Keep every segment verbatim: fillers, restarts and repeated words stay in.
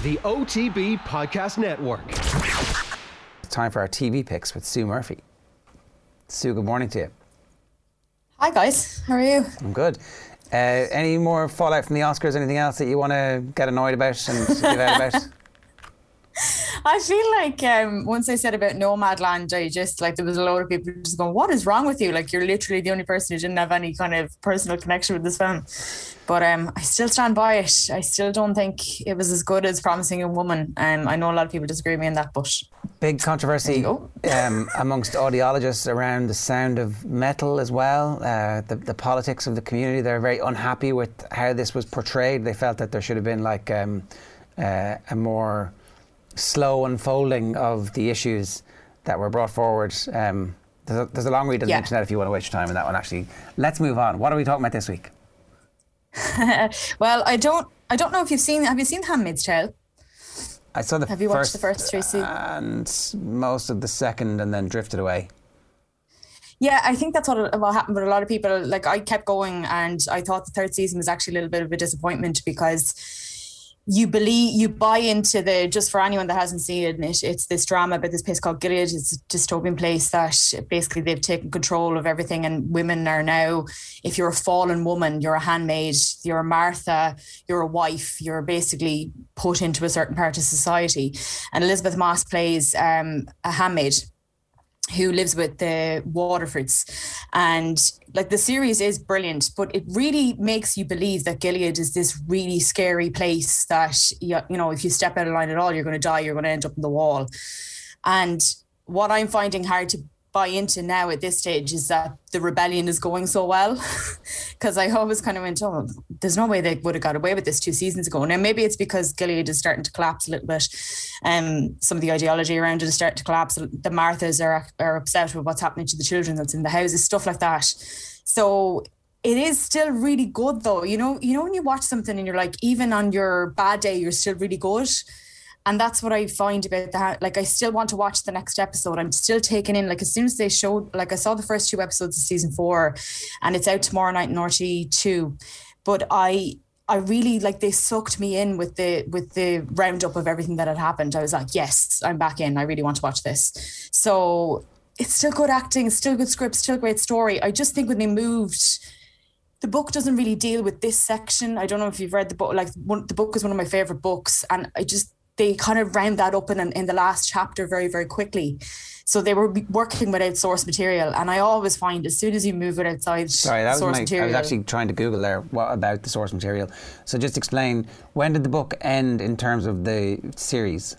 the O T B Podcast Network. It's time for our T V picks with Sue Murphy. Sue, good morning to you. Hi guys, how are you? I'm good. Uh, any more fallout from the Oscars? Anything else that you want to get annoyed about and give out about? I feel like um, once I said about Nomadland, I just like there was a lot of people just going, "What is wrong with you? Like you're literally the only person who didn't have any kind of personal connection with this film." But um, I still stand by it. I still don't think it was as good as Promising Young Woman. Um, I know a lot of people disagree with me on that, but big controversy um, amongst audiologists around the sound of metal as well. Uh, the, the politics of the community. They're very unhappy with how this was portrayed. They felt that there should have been like um, uh, a more slow unfolding of the issues that were brought forward. Um, there's, a, there's a long read on yeah. the internet if you want to waste your time on that one. Actually, let's move on. What are we talking about this week? Well, I don't. I don't know if you've seen. Have you seen handmaid's Tale? I saw the Have you first watched the first three seasons? And most of the second, and then drifted away. Yeah, I think that's what what happened with a lot of people. Like I kept going, and I thought the third season was actually a little bit of a disappointment because you believe, you buy into the, just for anyone that hasn't seen it, it, it's this drama about this place called Gilead. It's a dystopian place that basically they've taken control of everything, and women are now, if you're a fallen woman, you're a handmaid, you're a Martha, you're a wife, you're basically put into a certain part of society. And Elizabeth Moss plays um, a handmaid who lives with the Waterfords. And like the series is brilliant, but it really makes you believe that Gilead is this really scary place that, you know, if you step out of line at all, you're going to die, you're going to end up in the wall. And what I'm finding hard to buy into now at this stage is that the rebellion is going so well, because I always kind of went, oh, there's no way they would have got away with this two seasons ago. Now maybe it's because Gilead is starting to collapse a little bit. Um, some of the ideology around it is starting to collapse. The Marthas are are upset with what's happening to the children that's in the houses, stuff like that. So it is still really good though. You know, you know when you watch something and you're like, even on your bad day, you're still really good. And that's what I find about that. Like, I still want to watch the next episode. I'm still taking in, like, as soon as they showed, like, I saw the first two episodes of season four, and it's out tomorrow night in R T E two. But I, I really, like, they sucked me in with the with the roundup of everything that had happened. I was like, yes, I'm back in. I really want to watch this. So it's still good acting, still good script, still great story. I just think when they moved, the book doesn't really deal with this section. I don't know if you've read the book. Like, one, the book is one of my favorite books, and I just. They kind of round that up in, in the last chapter very, very quickly. So they were working without source material. And I always find as soon as you move it outside Sorry, that was source my, material... I was actually trying to Google there what about the source material. So just explain, when did the book end in terms of the series?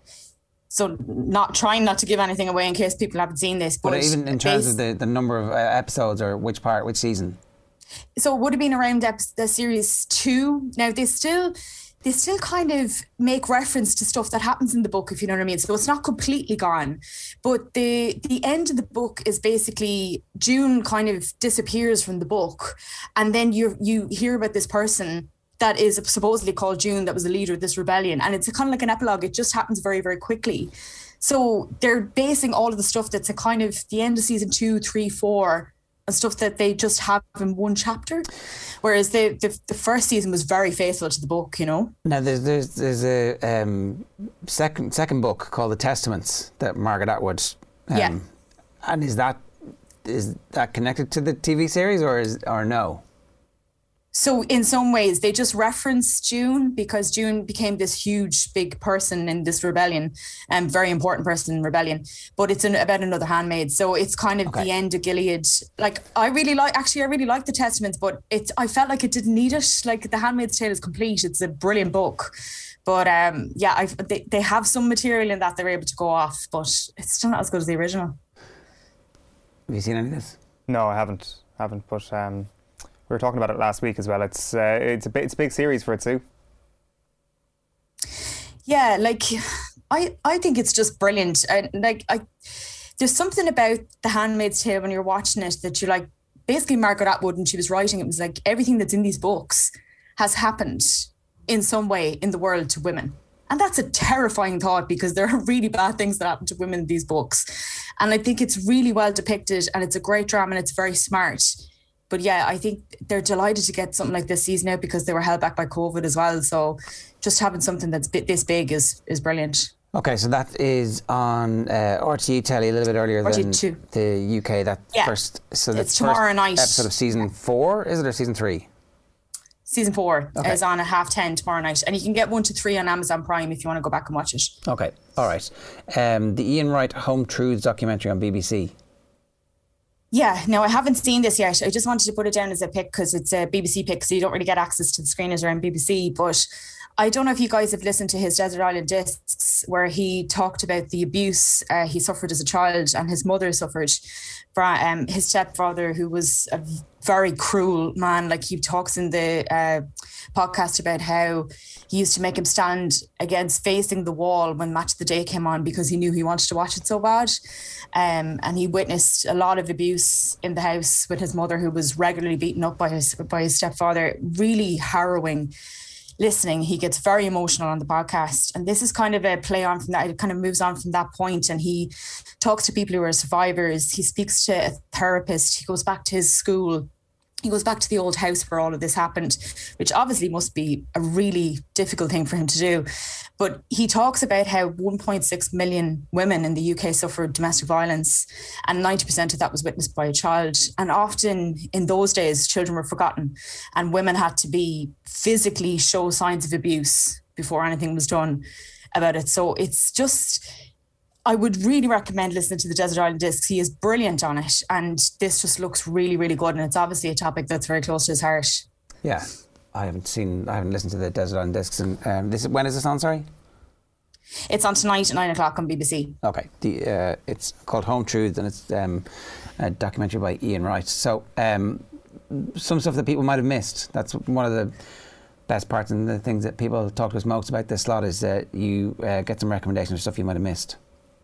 So not trying not to give anything away in case people haven't seen this. But, but even in terms of the, the number of uh, episodes or which part, which season? So it would have been around ep- the series two. Now they still... they still kind of make reference to stuff that happens in the book, if you know what I mean. So it's not completely gone. But the the end of the book is basically June kind of disappears from the book. And then you you hear about this person that is supposedly called June that was the leader of this rebellion. And it's a kind of like an epilogue. It just happens very, very quickly. So they're basing all of the stuff that's a kind of the end of season two, three, four, and stuff that they just have in one chapter, whereas the, the the first season was very faithful to the book, you know. Now there's there's there's a um, second second book called The Testaments that Margaret Atwood. Um, yeah. And is that is that connected to the T V series or is or no? So in some ways they just reference June because June became this huge big person in this rebellion and um, very important person in rebellion, but it's an, about another handmaid. So it's kind of okay. The end of Gilead. Like I really like, actually I really like The Testaments, but it's, I felt like it didn't need it. Like The Handmaid's Tale is complete. It's a brilliant book. But um, yeah, I've, they, they have some material in that they're able to go off, but it's still not as good as the original. Have you seen any of this? No, I haven't. haven't. But um, we were talking about it last week as well. It's uh, it's a big, it's a big series for it too. Yeah, like I I think it's just brilliant. And like I, there's something about The Handmaid's Tale when you're watching it that you're like, basically Margaret Atwood, when she was writing it, was like everything that's in these books has happened in some way in the world to women. And that's a terrifying thought because there are really bad things that happen to women in these books. And I think it's really well depicted and it's a great drama and it's very smart. but yeah, I think they're delighted to get something like this season out because they were held back by COVID as well. So just having something that's bit this big is is brilliant. Okay, so that is on uh, R T E telly a little bit earlier R T E than two. the U K. That Yeah. first, so It's the tomorrow first night. episode of season four, is it, or season three? Season four Okay. is on at half ten tomorrow night, and you can get one to three on Amazon Prime if you want to go back and watch it. Okay, all right. Um, the Ian Wright Home Truths documentary on B B C. Yeah, no, I haven't seen this yet. I just wanted to put it down as a pick because it's a B B C pick, so you don't really get access to the screeners around B B C. But I don't know if you guys have listened to his Desert Island Discs, where he talked about the abuse uh, he suffered as a child and his mother suffered from um, his stepfather, who was a very cruel man. Like, he talks in the uh, podcast about how he used to make him stand against facing the wall when Match of the Day came on because he knew he wanted to watch it so bad. Um, and he witnessed a lot of abuse in the house with his mother, who was regularly beaten up by his by his stepfather. Really harrowing listening. He gets very emotional on the podcast, and this is kind of a play on from that. It kind of moves on from that point, and he talks to people who are survivors. He speaks to a therapist. He goes back to his school. He goes back to the old house where all of this happened, which obviously must be a really difficult thing for him to do. But he talks about how one point six million women in the U K suffered domestic violence, and ninety percent of that was witnessed by a child. And often in those days, children were forgotten, and women had to be physically show signs of abuse before anything was done about it. So it's just, I would really recommend listening to the Desert Island Discs. He is brilliant on it, and this just looks really, really good. And it's obviously a topic that's very close to his heart. Yeah, I haven't seen, I haven't listened to the Desert Island Discs. And um, this, when is this on? Sorry, it's on tonight at nine o'clock on B B C. Okay, the uh, it's called Home Truths, and it's um, a documentary by Ian Wright. So um, some stuff that people might have missed. That's one of the best parts, and the things that people talk to us most about this slot is that you uh, get some recommendations of stuff you might have missed.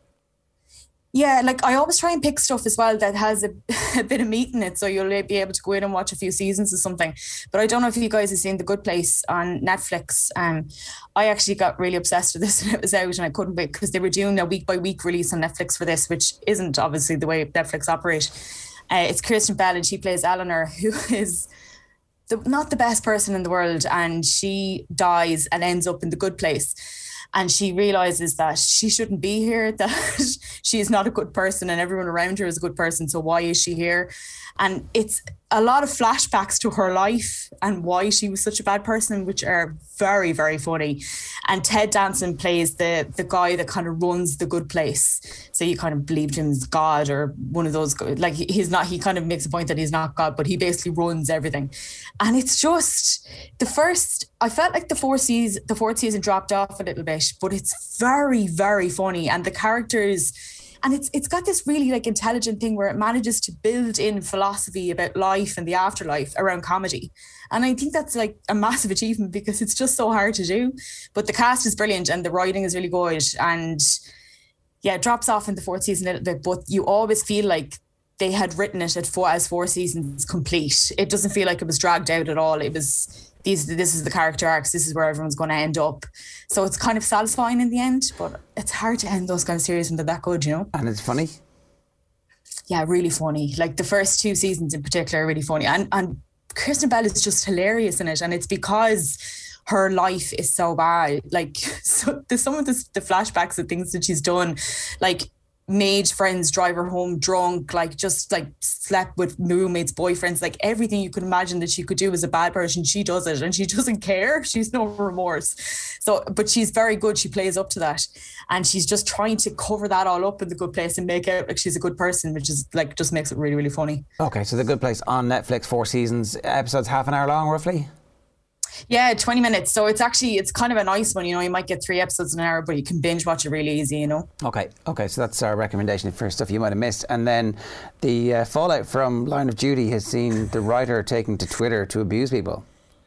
Yeah, like I always try and pick stuff as well that has a, a bit of meat in it, so you'll be able to go in and watch a few seasons or something. But I don't know if you guys have seen The Good Place on Netflix. Um, I actually got really obsessed with this when it was out, and I couldn't wait because they were doing a week by week release on Netflix for this, which isn't obviously the way Netflix operate. Uh, it's Kirsten Bell, and she plays Eleanor, who is the, not the best person in the world, and she dies and ends up in the good place. And she realizes that she shouldn't be here, that she is not a good person, and everyone around her is a good person. So why is she here? And it's a lot of flashbacks to her life and why she was such a bad person, which are very, very funny. And Ted Danson plays the the guy that kind of runs the good place. So you kind of believed him as God or one of those, like he's not, he kind of makes a point that he's not God, but he basically runs everything. And it's just the first, I felt like the fourth season, the fourth season dropped off a little bit, but it's very, very funny. And the characters, and it's it's got this really like intelligent thing where it manages to build in philosophy about life and the afterlife around comedy. And I think that's like a massive achievement because it's just so hard to do. But the cast is brilliant and the writing is really good. And yeah, it drops off in the fourth season a little bit, but you always feel like they had written it at four, as four seasons complete. It doesn't feel like it was dragged out at all. It was, these, this is the character arcs, this is where everyone's going to end up. So it's kind of satisfying in the end, but it's hard to end those kind of series when they're that good, you know? And it's funny? Yeah, really funny. Like the first two seasons in particular are really funny. And, and Kirsten Bell is just hilarious in it. And it's because her life is so bad. Like so, there's some of the, the flashbacks of things that she's done, like made friends drive her home drunk, like just like slept with roommates, boyfriends, like everything you could imagine that she could do as a bad person, she does it and she doesn't care. She's no remorse. So, but she's very good. She plays up to that and she's just trying to cover that all up in The Good Place and make out like she's a good person, which is like, just makes it really, really funny. Okay, so The Good Place on Netflix, four seasons, episodes half an hour long roughly? Yeah, twenty minutes. So it's actually, it's kind of a nice one, you know, you might get three episodes in an hour, but you can binge watch it really easy, you know. Okay, okay, so that's our recommendation for stuff you might have missed. And then the uh, fallout from Line of Duty has seen the writer taking to Twitter to abuse people.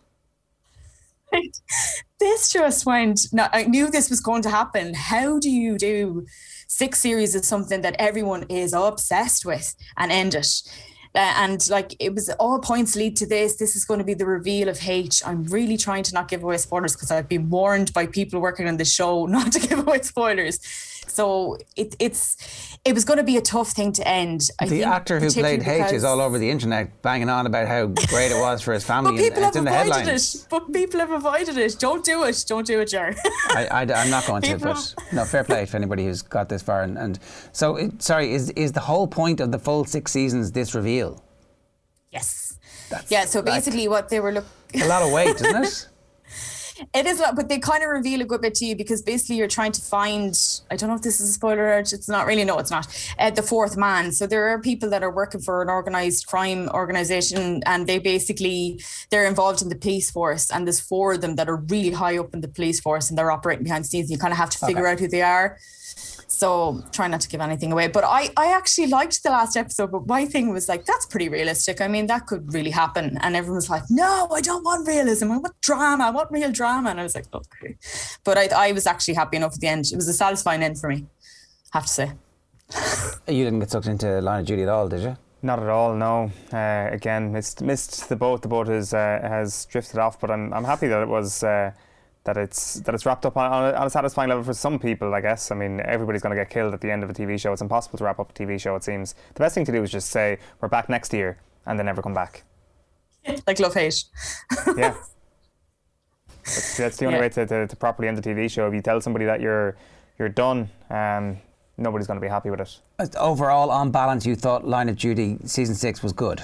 This just went, no, I knew this was going to happen. How do you do six series of something that everyone is obsessed with and end it? Uh, and like it was all points lead to this. This is going to be the reveal of H. I'm really trying to not give away spoilers because I've been warned by people working on the show not to give away spoilers. So it, it's it was going to be a tough thing to end. I the think, actor who played H is all over the internet banging on about how great it was for his family. But people and it's have in the avoided headlines. it. But people have avoided it. Don't do it. Don't do it, Jar. I, I, I'm not going to, People- but no, fair play for anybody who's got this far. And, and so, it, sorry, is is the whole point of the full six seasons this reveal? Yes. That's Yeah. So like basically, what they were looking. a lot of weight, isn't it? It is, a lot, but they kind of reveal a good bit to you because basically you're trying to find. I don't know if this is a spoiler alert. It's not really. No, it's not. Uh, the fourth man. So there are people that are working for an organized crime organization, and they basically they're involved in the police force. And there's four of them that are really high up in the police force, and they're operating behind the scenes. And you kind of have to figure Okay. out who they are. So try not to give anything away. But I, I actually liked the last episode, but my thing was like, that's pretty realistic. I mean, that could really happen. And everyone was like, no, I don't want realism. I want drama. I want real drama. And I was like, okay. But I, I was actually happy enough at the end. It was a satisfying end for me, I have to say. You didn't get sucked into Line of Duty at all, did you? Not at all, no. Uh, again, missed missed the boat. The boat is, uh, has drifted off, but I'm I'm happy that it was uh, that it's that it's wrapped up on, on, a, on a satisfying level for some people. I guess. I mean, everybody's going to get killed at the end of a T V show. It's impossible to wrap up a T V show. It seems the best thing to do is just say we're back next year and then never come back. Like love hate. Yeah. That's, that's the only Yeah. way to, to, to properly end a T V show. If you tell somebody that you're you're done, um, nobody's going to be happy with it. Overall, on balance, you thought Line of Duty season six was good.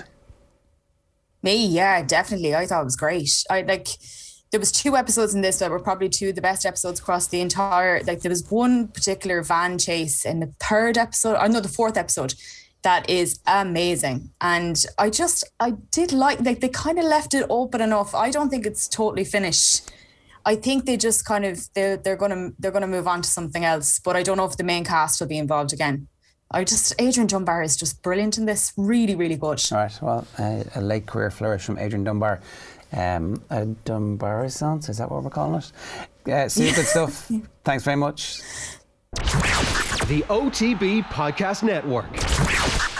Me, yeah, definitely. I thought it was great. I like. There was two episodes in this that were probably two of the best episodes across the entire. Like there was one particular van chase in the third episode, or no, the fourth episode, that is amazing. And I just, I did like, like they kind of left it open enough. I don't think it's totally finished. I think they just kind of they're they're gonna they're gonna move on to something else. But I don't know if the main cast will be involved again. I just Adrian Dunbar is just brilliant in this. Really, really good. All right, well, uh, a late career flourish from Adrian Dunbar. Um, a Dunbarisance, is that what we're calling it? Uh, see, good stuff. Thanks very much. The O T B Podcast Network.